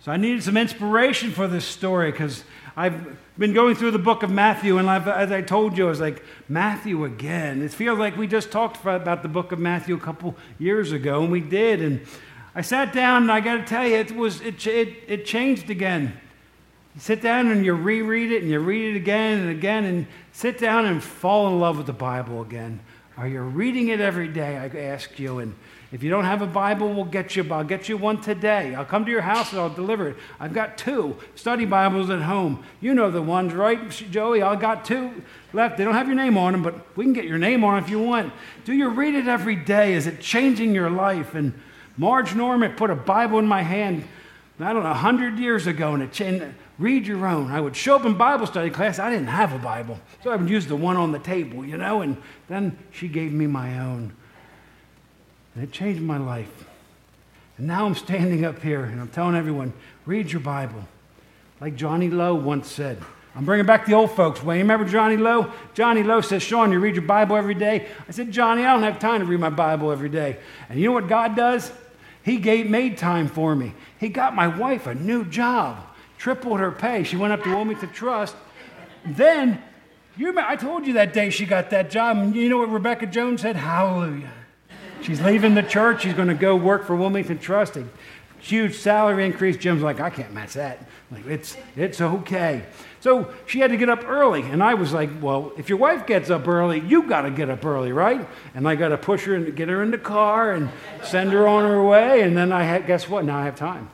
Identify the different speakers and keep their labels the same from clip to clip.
Speaker 1: So I needed some inspiration for this story because I've been going through the book of Matthew, and as I told you, I was like, Matthew again. It feels like we just talked about the book of Matthew a couple years ago, and we did. And I sat down, and I got to tell you, it changed again. You sit down and you reread it, and you read it again and again, and sit down and fall in love with the Bible again. Are you reading it every day? I ask you, and if you don't have a Bible, I'll get you one today. I'll come to your house and I'll deliver it. I've got 2 study Bibles at home. You know the ones, right, Joey? I've got 2 left. They don't have your name on them, but we can get your name on it if you want. Do you read it every day? Is it changing your life? And Marge Norman put a Bible in my hand, I don't know, 100 years ago, and it changed. Read your own. I would show up in Bible study class. I didn't have a Bible, so I would use the one on the table, and then she gave me my own. And it changed my life. And now I'm standing up here and I'm telling everyone, read your Bible. Like Johnny Lowe once said. I'm bringing back the old folks. Well, you remember Johnny Lowe? Johnny Lowe says, Sean, you read your Bible every day? I said, Johnny, I don't have time to read my Bible every day. And you know what God does? He made time for me. He got my wife a new job. Tripled her pay. She went up to Wilmington Trust. Then, I told you that day she got that job. And you know what Rebecca Jones said? Hallelujah. She's leaving the church. She's going to go work for Wilmington Trust. A huge salary increase. Jim's like, I can't match that. I'm like, it's okay. So she had to get up early. And I was like, well, if your wife gets up early, you got to get up early, right? And I got to push her and get her in the car and send her on her way. And then guess what? Now I have time.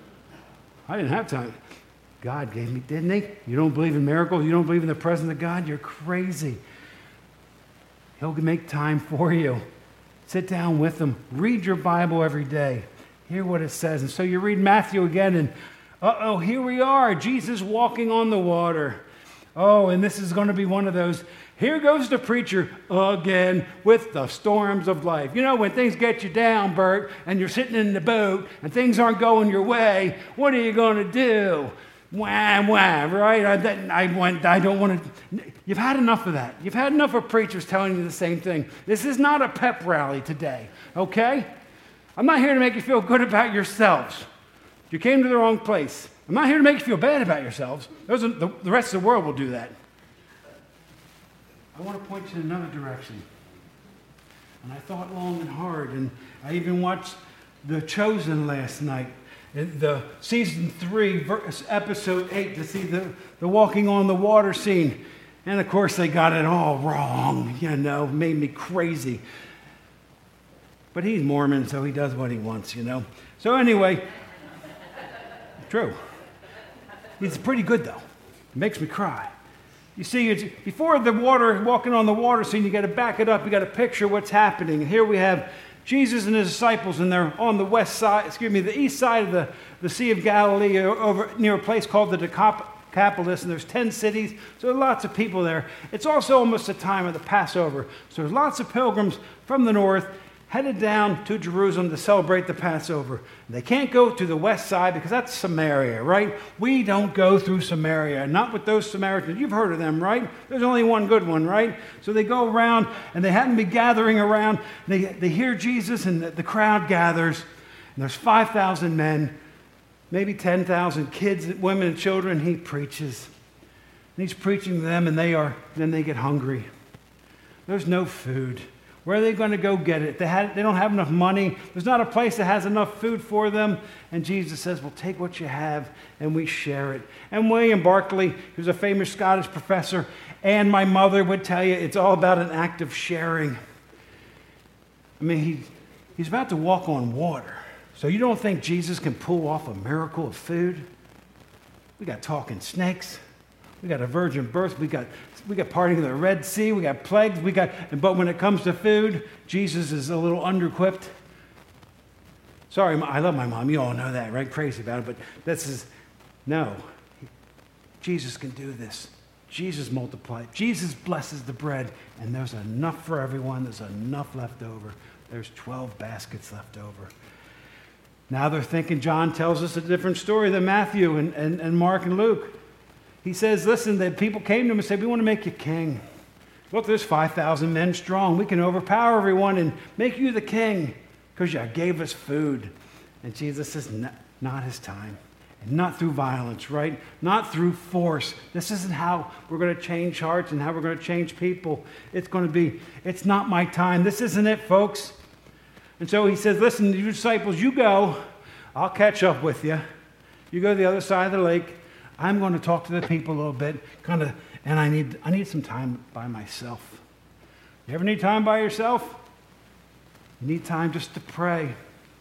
Speaker 1: I didn't have time. God gave me, didn't he? You don't believe in miracles? You don't believe in the presence of God? You're crazy. He'll make time for you. Sit down with him. Read your Bible every day. Hear what it says. And so you read Matthew again, and here we are. Jesus walking on the water. Oh, and this is going to be one of those, here goes the preacher again with the storms of life. You know, when things get you down, Bert, and you're sitting in the boat, and things aren't going your way, what are you going to do? Wah, wah, right? I don't want to. You've had enough of that. You've had enough of preachers telling you the same thing. This is not a pep rally today, okay? I'm not here to make you feel good about yourselves. You came to the wrong place. I'm not here to make you feel bad about yourselves. The rest of the world will do that. I want to point you in another direction. And I thought long and hard, and I even watched The Chosen last night. The season 3, episode 8, to see the walking on the water scene. And of course they got it all wrong, made me crazy. But he's Mormon, so he does what he wants, So anyway, true. He's pretty good though. It makes me cry. You see, before walking on the water scene, you got to back it up. You got to picture what's happening. And here we have Jesus and his disciples, and they're on the east side of the Sea of Galilee, over near a place called the Decapolis, and there's 10 cities, so there are lots of people there. It's also almost the time of the Passover, so there's lots of pilgrims from the north headed down to Jerusalem to celebrate the Passover. They can't go to the west side because that's Samaria, right? We don't go through Samaria, not with those Samaritans. You've heard of them, right? There's only one good one, right? So they go around, and they happen to be gathering around. They hear Jesus, and the crowd gathers, and there's 5,000 men, maybe 10,000 kids, women, and children. He preaches. And he's preaching to them, and then they get hungry. There's no food. Where are they going to go get it? They don't have enough money. There's not a place that has enough food for them. And Jesus says, well, take what you have, and we share it. And William Barclay, who's a famous Scottish professor, and my mother would tell you, it's all about an act of sharing. I mean, he's about to walk on water. So you don't think Jesus can pull off a miracle of food? We got talking snakes. We got a virgin birth. We got parting of the Red Sea. We got plagues. But when it comes to food, Jesus is a little under-equipped. Sorry, I love my mom. You all know that, right? Crazy about it. But no. Jesus can do this. Jesus multiplied. Jesus blesses the bread, and there's enough for everyone. There's enough left over. There's 12 baskets left over. Now they're thinking John tells us a different story than Matthew and Mark and Luke. He says, listen, the people came to him and said, we want to make you king. Look, there's 5,000 men strong. We can overpower everyone and make you the king because you gave us food. And Jesus says, not his time. And not through violence, right? Not through force. This isn't how we're going to change hearts and how we're going to change people. It's not my time. This isn't it, folks. And so he says, listen, you disciples, you go. I'll catch up with you. You go to the other side of the lake. I'm going to talk to the people a little bit, and I need some time by myself. You ever need time by yourself? You need time just to pray.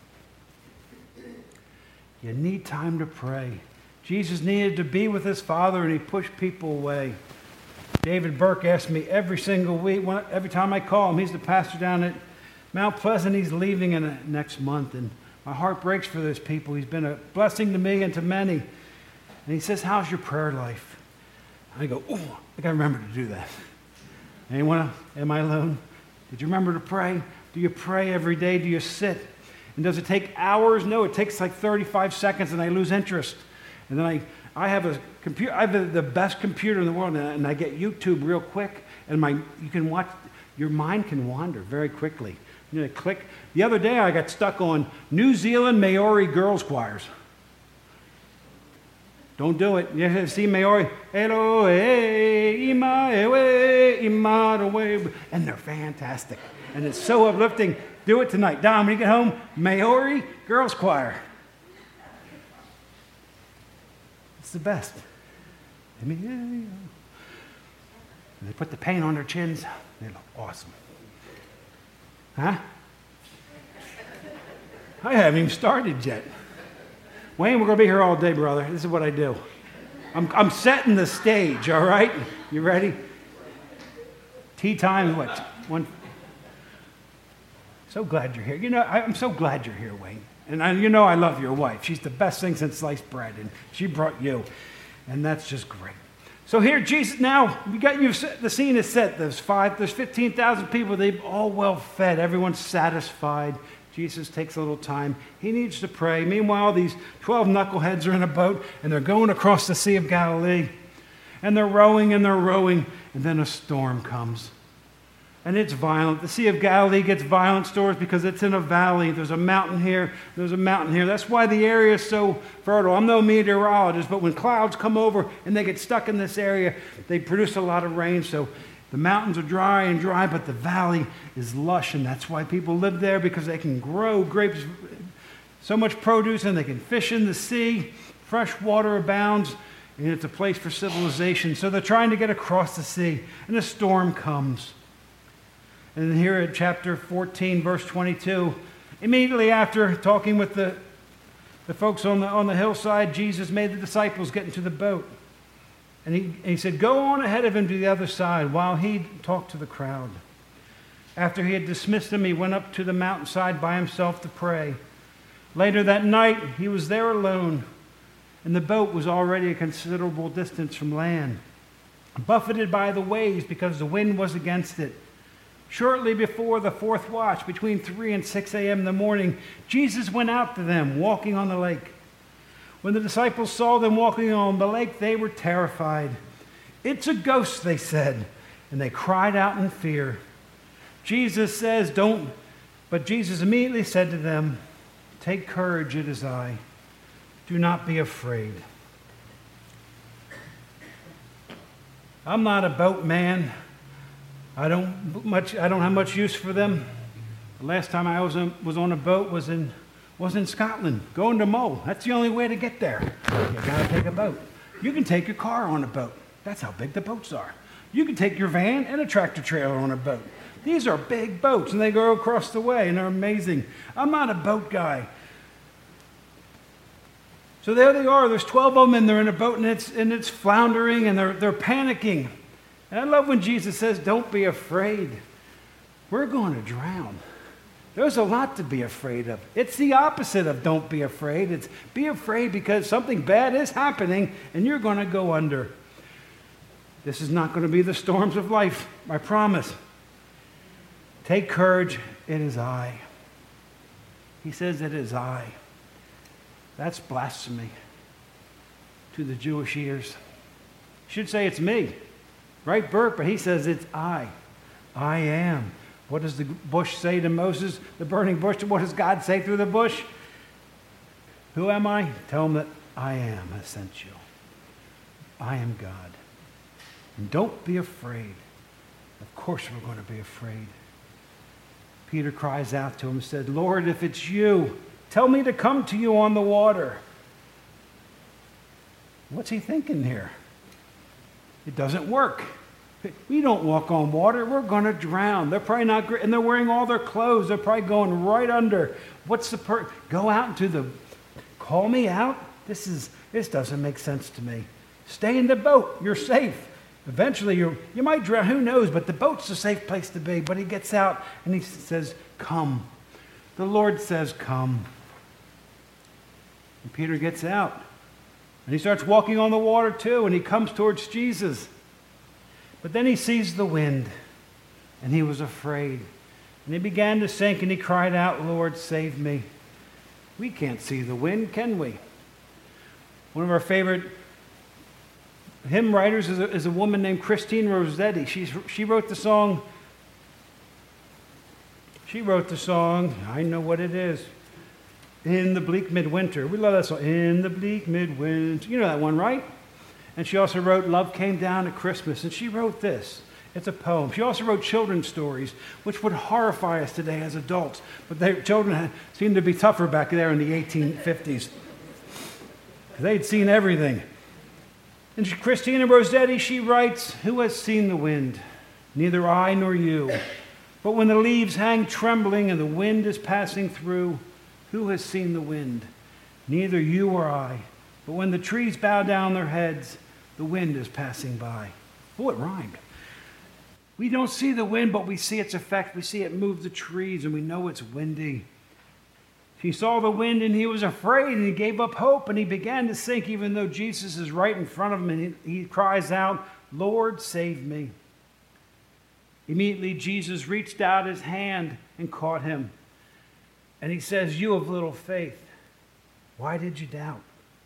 Speaker 1: You need time to pray. Jesus needed to be with his Father, and he pushed people away. David Burke asks me every single week, every time I call him, he's the pastor down at Mount Pleasant. He's leaving in the next month, and my heart breaks for those people. He's been a blessing to me and to many. And he says, how's your prayer life? I go, oh, I got to remember to do that. Anyone? Am I alone? Did you remember to pray? Do you pray every day? Do you sit? And does it take hours? No, it takes like 35 seconds, and I lose interest. And then I have a computer. I have the best computer in the world, and I get YouTube real quick. And you can watch. Your mind can wander very quickly. You know, click. The other day, I got stuck on New Zealand Maori girls choirs. Don't do it. You have seen Maori, Elo, ima, ewe, ima, ewe, and they're fantastic. And it's so uplifting. Do it tonight. Don, when you get home, Maori Girls Choir. It's the best. And they put the paint on their chins. They look awesome. Huh? I haven't even started yet. Wayne, we're going to be here all day, brother. This is what I do. I'm setting the stage, all right? You ready? Tea time, what? One. So glad you're here. You know, I'm so glad you're here, Wayne. And I love your wife. She's the best thing since sliced bread, and she brought you. And that's just great. So here, Jesus, now, the scene is set. There's 15,000 people. They've all well fed. Everyone's satisfied. Jesus takes a little time. He needs to pray. Meanwhile, these 12 knuckleheads are in a boat, and they're going across the Sea of Galilee. And they're rowing, and then a storm comes. And it's violent. The Sea of Galilee gets violent storms because it's in a valley. There's a mountain here. There's a mountain here. That's why the area is so fertile. I'm no meteorologist, but when clouds come over and they get stuck in this area, they produce a lot of rain. So the mountains are dry, but the valley is lush. And that's why people live there, because they can grow grapes, so much produce, and they can fish in the sea. Fresh water abounds, and it's a place for civilization. So they're trying to get across the sea, and a storm comes. And here at chapter 14, verse 22, immediately after talking with the folks on the hillside, Jesus made the disciples get into the boat. And he said, go on ahead of him to the other side while he talked to the crowd. After he had dismissed them, he went up to the mountainside by himself to pray. Later that night, he was there alone, and the boat was already a considerable distance from land, buffeted by the waves because the wind was against it. Shortly before the fourth watch, between 3 and 6 a.m. in the morning, Jesus went out to them, walking on the lake. When the disciples saw them walking on the lake, they were terrified. It's a ghost, they said, and they cried out in fear. Jesus says, don't, but Jesus immediately said to them, take courage, it is I. Do not be afraid. I'm not a boatman. I don't have much use for them. The last time I was on a boat was in Scotland, going to Mull. That's the only way to get there. You got to take a boat. You can take your car on a boat. That's how big the boats are. You can take your van and a tractor trailer on a boat. These are big boats, and they go across the way, and they're amazing. I'm not a boat guy. So there they are. There's 12 of them, and they're in a boat, and it's floundering, and they're panicking. And I love when Jesus says, don't be afraid. We're going to drown. There's a lot to be afraid of. It's the opposite of don't be afraid. It's be afraid because something bad is happening and you're going to go under. This is not going to be the storms of life, I promise. Take courage, it is I. He says it is I. That's blasphemy to the Jewish ears. Should say it's me. Right, Burke? But he says it's I. I am. What does the bush say to Moses, the burning bush? What does God say through the bush? Who am I? Tell him that I am has sent you. I am God. And don't be afraid. Of course we're going to be afraid. Peter cries out to him and said, Lord, if it's you, tell me to come to you on the water. What's he thinking here? It doesn't work. We don't walk on water. We're going to drown. They're probably not great. And they're wearing all their clothes. They're probably going right under. What's the go out into the, call me out? This doesn't make sense to me. Stay in the boat. You're safe. Eventually, you might drown. Who knows? But the boat's a safe place to be. But he gets out and he says, come. The Lord says, come. And Peter gets out. And he starts walking on the water too. And he comes towards Jesus. But then he sees the wind. And he was afraid. And he began to sink. And he cried out, Lord, save me. We can't see the wind, can we? One of our favorite hymn writers is a woman named Christine Rossetti. She wrote the song. I know what it is. In the bleak midwinter. We love that song. In the bleak midwinter. You know that one, right? And she also wrote Love Came Down at Christmas. And she wrote this. It's a poem. She also wrote children's stories, which would horrify us today as adults. But children seemed to be tougher back there in the 1850s. They'd seen everything. And Christina Rossetti, she writes, who has seen the wind? Neither I nor you. But when the leaves hang trembling and the wind is passing through, who has seen the wind? Neither you or I. But when the trees bow down their heads, the wind is passing by. Oh, it rhymed. We don't see the wind, but we see its effect. We see it move the trees, and we know it's windy. He saw the wind, and he was afraid, and he gave up hope, and he began to sink, even though Jesus is right in front of him, and he cries out, Lord, save me. Immediately, Jesus reached out his hand and caught him. And he says, you of little faith, why did you doubt?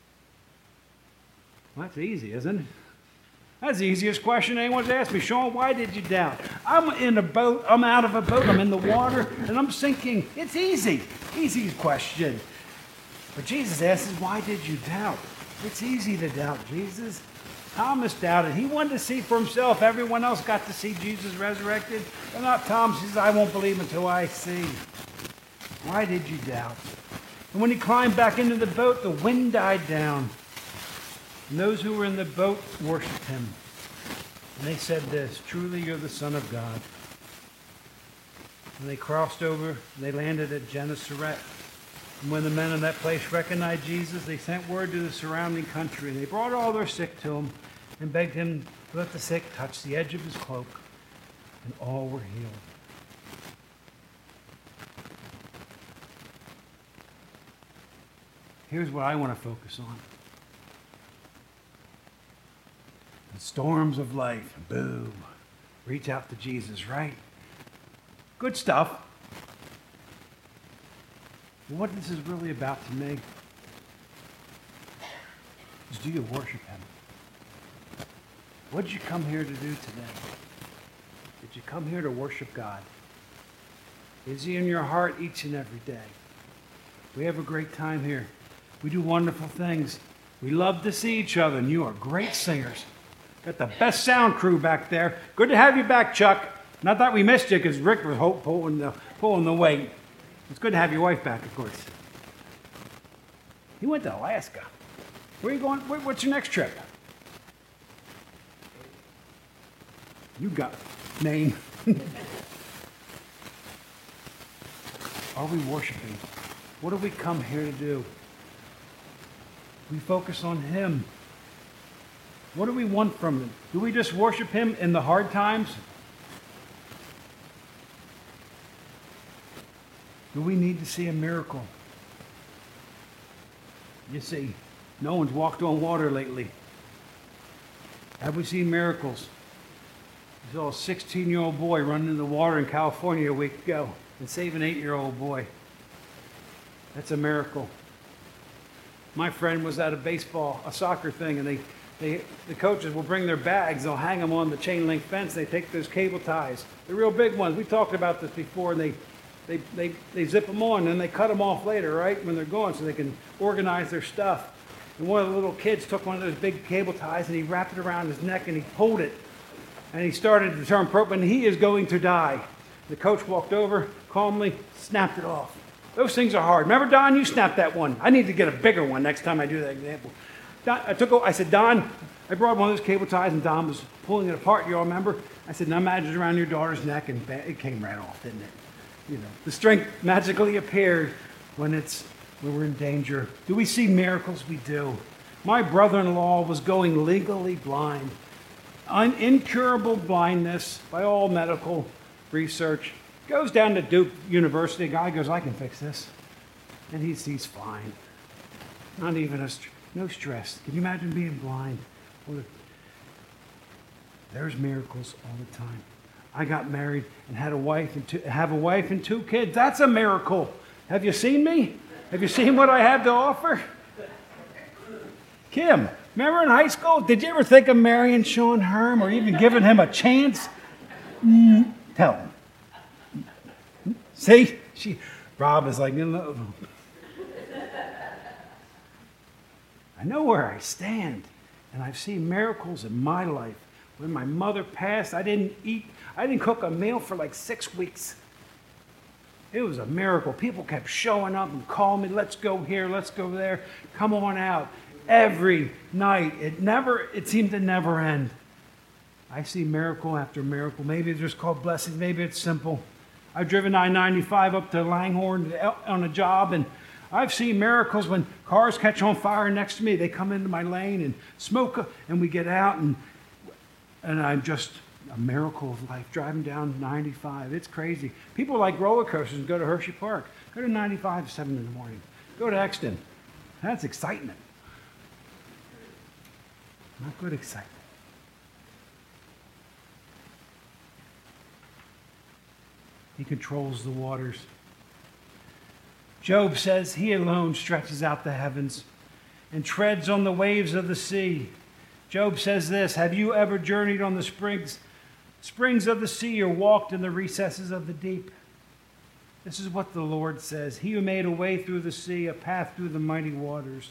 Speaker 1: Well, that's easy, isn't it? That's the easiest question anyone's asked me. Sean, why did you doubt? I'm in a boat. I'm out of a boat. I'm in the water, and I'm sinking. It's easy. Easy question. But Jesus asks, why did you doubt? It's easy to doubt, Jesus. Thomas doubted. He wanted to see for himself. Everyone else got to see Jesus resurrected. But not Thomas. He says, I won't believe until I see. Why did you doubt? And when he climbed back into the boat, the wind died down. And those who were in the boat worshipped him. And they said this, truly you're the Son of God. And they crossed over, and they landed at Gennesaret. And when the men in that place recognized Jesus, they sent word to the surrounding country. And they brought all their sick to him and begged him to let the sick touch the edge of his cloak. And all were healed. Here's what I want to focus on. The storms of life, boom, reach out to Jesus, right? Good stuff. What this is really about to me is, do you worship him? What did you come here to do today? Did you come here to worship God? Is he in your heart each and every day? We have a great time here. We do wonderful things. We love to see each other, and you are great singers. Got the best sound crew back there. Good to have you back, Chuck. Not that we missed you because Rick was pulling the weight. It's good to have your wife back, of course. He went to Alaska. Where are you going? What's your next trip? You got Maine. Are we worshiping? What do we come here to do? We focus on him. What do we want from him? Do we just worship him in the hard times? Do we need to see a miracle? You see, no one's walked on water lately. Have we seen miracles? We saw a 16-year-old boy run into the water in California a week ago and save an 8-year-old boy. That's a miracle. My friend was at a soccer thing, and the coaches will bring their bags. They'll hang them on the chain link fence. They take those cable ties, the real big ones. We talked about this before, and they zip them on, and they cut them off later, right, when they're gone, so they can organize their stuff. And one of the little kids took one of those big cable ties and he wrapped it around his neck and he pulled it. And he started to turn purple and he is going to die. The coach walked over, calmly snapped it off. Those things are hard. Remember, Don, you snapped that one. I need to get a bigger one next time I do that example. I said, Don, I brought one of those cable ties and Don was pulling it apart. You all remember? I said, now imagine it around your daughter's neck, and it came right off, didn't it? You know, the strength magically appeared when we're in danger. Do we see miracles? We do. My brother-in-law was going legally blind. Incurable blindness by all medical research. Goes down to Duke University. A guy goes, I can fix this. And he sees fine. Not even no stress. Can you imagine being blind? There's miracles all the time. I got married and have a wife and two kids. That's a miracle. Have you seen me? Have you seen what I have to offer? Kim, remember in high school? Did you ever think of marrying Sean Herm or even giving him a chance? Tell him. See? Rob is like, no. I know where I stand, and I've seen miracles in my life. When my mother passed, I didn't cook a meal for like 6 weeks. It was a miracle. People kept showing up and calling me, let's go here, let's go there, come on out. Every night. It seemed to never end. I see miracle after miracle. Maybe it's just called blessings, maybe it's simple. I've driven I-95 up to Langhorne on a job, and I've seen miracles when cars catch on fire next to me. They come into my lane and smoke, and we get out, and I'm just a miracle of life driving down 95. It's crazy. People like roller coasters and go to Hershey Park. Go to 95 at 7 in the morning. Go to Exton. That's excitement. Not good excitement. He controls the waters. Job says he alone stretches out the heavens and treads on the waves of the sea. Job says this, have you ever journeyed on the springs of the sea or walked in the recesses of the deep? This is what the Lord says. He who made a way through the sea, a path through the mighty waters.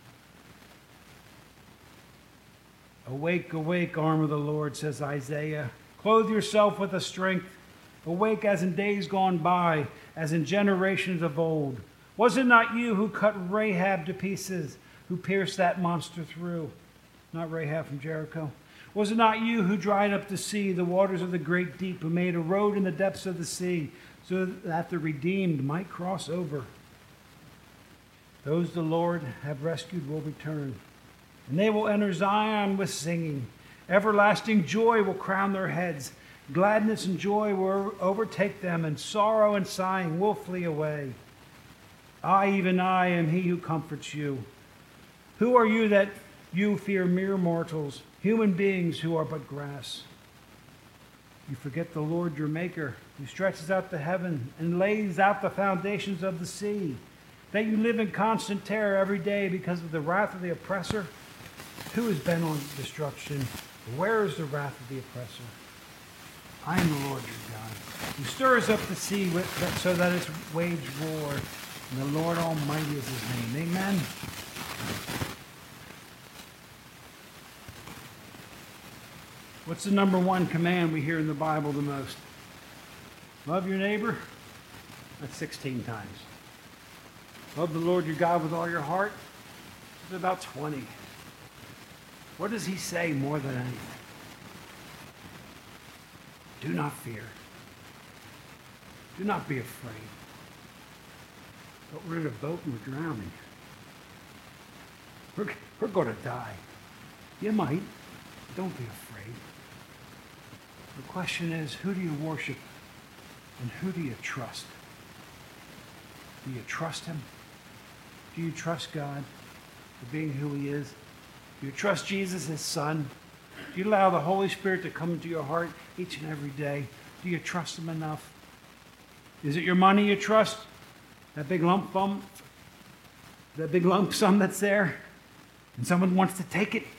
Speaker 1: Awake, awake, arm of the Lord, says Isaiah. Clothe yourself with a strength. Awake as in days gone by, as in generations of old. Was it not you who cut Rahab to pieces, who pierced that monster through? Not Rahab from Jericho. Was it not you who dried up the sea, the waters of the great deep, who made a road in the depths of the sea, so that the redeemed might cross over? Those the Lord have rescued will return, and they will enter Zion with singing. Everlasting joy will crown their heads. Gladness and joy will overtake them, and sorrow and sighing will flee away. I, even I, am he who comforts you. Who are you that you fear mere mortals, human beings who are but grass? You forget the Lord your Maker, who stretches out the heaven and lays out the foundations of the sea, that you live in constant terror every day because of the wrath of the oppressor. Who has been on destruction? Where is the wrath of the oppressor? I am the Lord your God, who stirs up the sea so that its waves roar, and the Lord Almighty is his name. Amen. What's the number one command we hear in the Bible the most? Love your neighbor? That's 16 times. Love the Lord your God with all your heart? It's about 20. What does he say more than anything? Do not fear. Do not be afraid. But we're in a boat and we're drowning. We're going to die. You might. Don't be afraid. The question is, who do you worship and who do you trust? Do you trust him? Do you trust God for being who he is? Do you trust Jesus, his son? Do you allow the Holy Spirit to come into your heart each and every day? Do you trust him enough? Is it your money you trust? That big lump sum that's there? And someone wants to take it?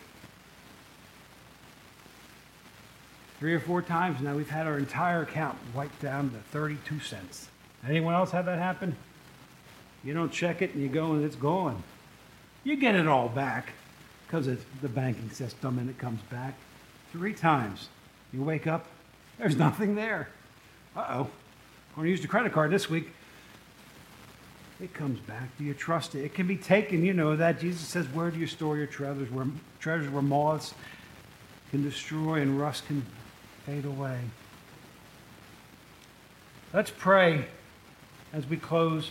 Speaker 1: 3 or 4 times now we've had our entire account wiped down to 32 cents. Anyone else have that happen? You don't check it and you go and it's gone. You get it all back because it's the banking system and it comes back 3 times. You wake up, there's nothing there. Uh-oh. I'm going to use the credit card this week. It comes back. Do you trust it? It can be taken, you know that. Jesus says, where do you store your treasures? Where moths can destroy and rust can fade away. Let's pray as we close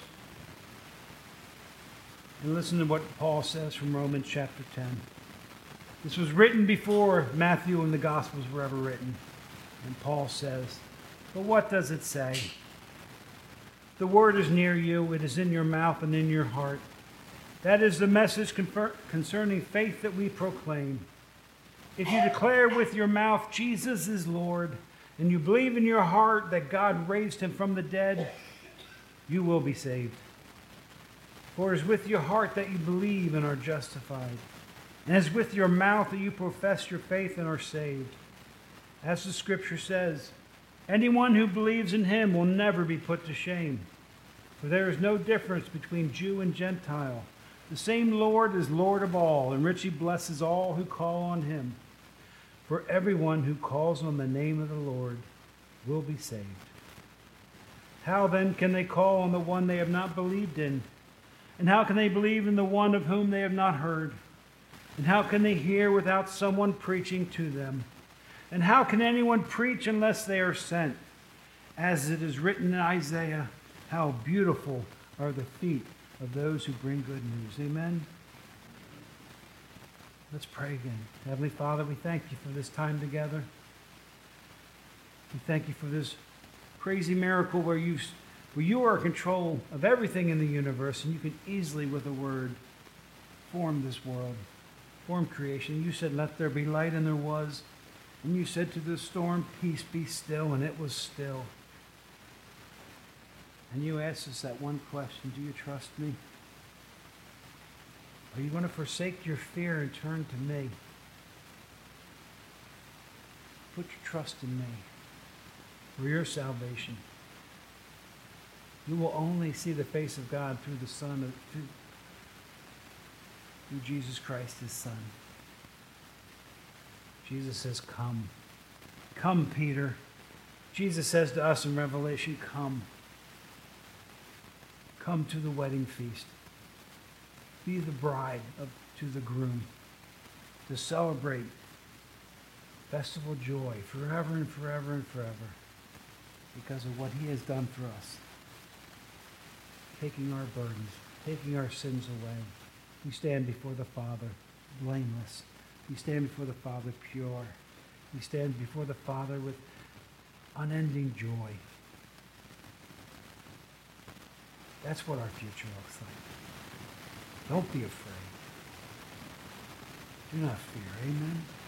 Speaker 1: and listen to what Paul says from Romans chapter 10. This was written before Matthew and the Gospels were ever written. And Paul says, but what does it say? The word is near you. It is in your mouth and in your heart. That is the message concerning faith that we proclaim. If you declare with your mouth Jesus is Lord, and you believe in your heart that God raised him from the dead, you will be saved. For it is with your heart that you believe and are justified, and it is with your mouth that you profess your faith and are saved. As the scripture says, anyone who believes in him will never be put to shame. For there is no difference between Jew and Gentile. The same Lord is Lord of all, and richly blesses all who call on him. For everyone who calls on the name of the Lord will be saved. How then can they call on the one they have not believed in? And how can they believe in the one of whom they have not heard? And how can they hear without someone preaching to them? And how can anyone preach unless they are sent? As it is written in Isaiah, how beautiful are the feet of those who bring good news. Amen. Let's pray again. Heavenly Father, we thank you for this time together. We thank you for this crazy miracle where you are in control of everything in the universe, and you can easily, with a word, form this world, form creation. You said, let there be light, and there was. And you said to the storm, peace, be still, and it was still. And you asked us that one question, do you trust me? Are you going to forsake your fear and turn to me? Put your trust in me for your salvation. You will only see the face of God through the Son, through Jesus Christ, his Son. Jesus says, come. Come, Peter. Jesus says to us in Revelation, come. Come to the wedding feast. Be the bride to the groom. To celebrate festival joy forever and forever and forever because of what he has done for us. Taking our burdens, taking our sins away. We stand before the Father blameless. We stand before the Father pure. We stand before the Father with unending joy. That's what our future looks like. Don't be afraid. Do not fear. Amen.